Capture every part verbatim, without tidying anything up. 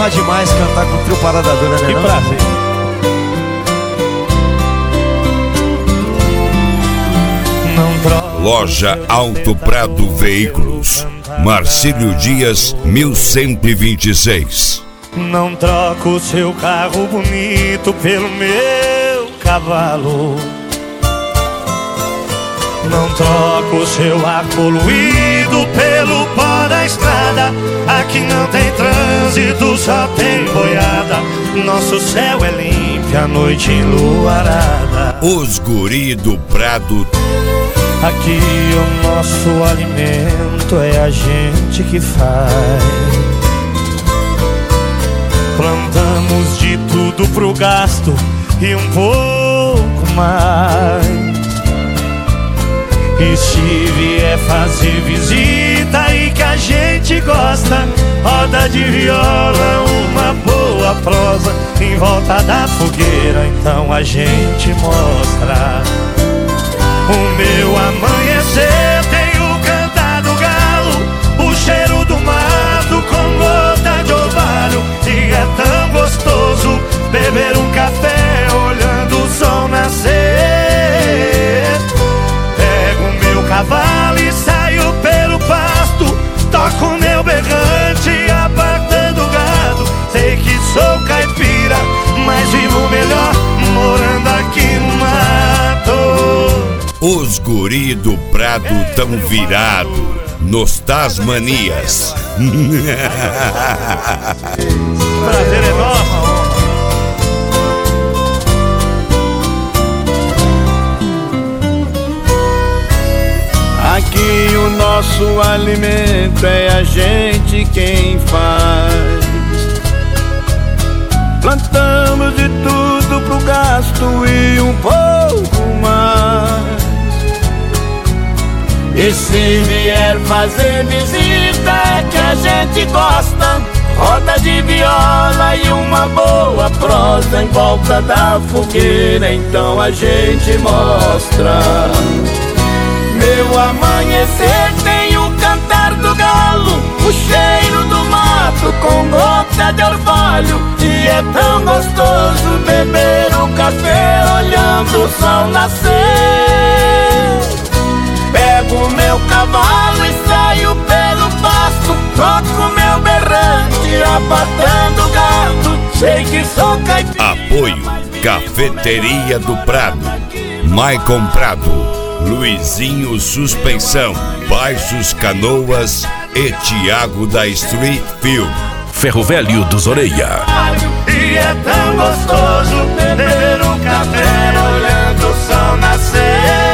honra demais cantar com o trio Parada Dura, né? Que não? prazer. Loja Alto Prado Veículos, Marcílio Dias, mil cento e vinte e seis. Não troco o seu carro bonito pelo meu cavalo. Não troco o seu ar poluído pelo pó da estrada. Aqui não tem trânsito, só tem boiada. Nosso céu é limpo, a noite enluarada. Os guri do Prado. Aqui o nosso alimento é a gente que faz. Plantamos de tudo pro gasto e um pouco mais. E se vier fazer visita e que a gente gosta, roda de viola, uma boa prosa em volta da fogueira, então a gente mostra. O meu amanhecer tem o cantar do galo, o cheiro do mato com gota de orvalho. E é tão gostoso beber um café olhando o sol nascer. Pego o meu cavalo e saio pelo pasto, toco o meu berrante apartando o gado. Sei que sou caipira, mas vivo melhor morando aqui no mato. Os guri do Prado tão virado nos Tasmanias. Prazer é nosso. Aqui o nosso alimento é a gente quem faz. Plantamos de tudo pro gasto e um pouco mais. E se vier fazer visita é que a gente gosta, roda de viola e uma boa prosa em volta da fogueira, então a gente mostra. Meu amanhecer tem o cantar do galo, o cheiro do mato com gota de orvalho. E é tão gostoso beber um café olhando o sol nascer. Pego meu cavalo e saio pelo pasto, toco meu berrante apartando o gado. Sei que sou caipira. Apoio Cafeteria do Prado, Maicon Prado, Luizinho Suspensão, Baixos Canoas e Tiago da Street Film. Ferro Velho dos Orelha. E é tão gostoso beber um café olhando o sol nascer.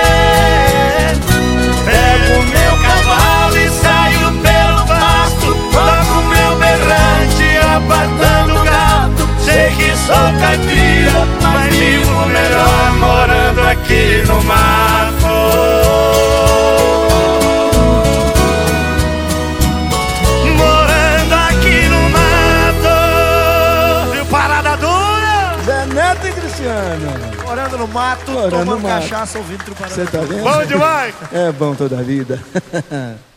Pego meu cavalo e saio pelo pasto, toco meu berrante apartando o gado. Sei que sou caipira, mas vivo melhor morando aqui no mato. Morando aqui no mato. E o Parada Dura? Zé Neto e Cristiano. Morando no mato, Morando tomando no mato. cachaça, ouvindo trio Parada Você tá Dura. vendo? Bom demais! É bom toda a vida.